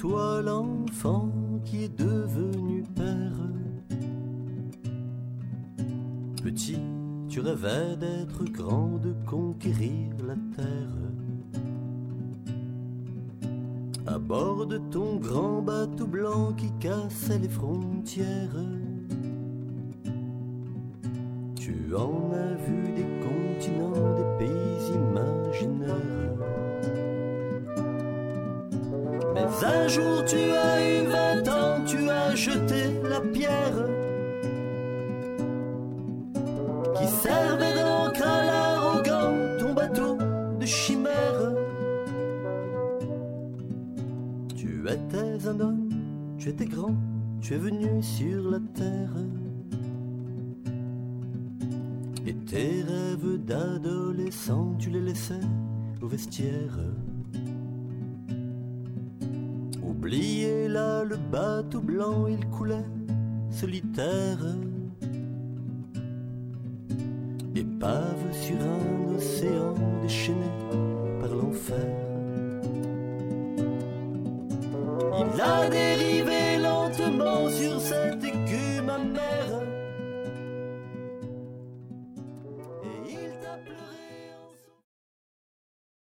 toi l'enfant qui est devenu père. Petit, tu rêvais d'être grand, de conquérir la terre. À bord de ton grand bateau blanc qui cassait les frontières, tu en as vu des continents, des pays imaginaires. Mais un jour tu as eu 20 ans, tu as jeté la pierre qui servait d'encre à l'arrogant, ton bateau de chimère. Tu étais un homme, tu étais grand, tu es venu sur la terre. Et tes rêves d'adolescent, tu les laissais au vestiaire. Oubliez là le bateau blanc, il coulait solitaire. Épave sur un océan déchaîné par l'enfer. Il a dérivé lentement sur cette écume amère.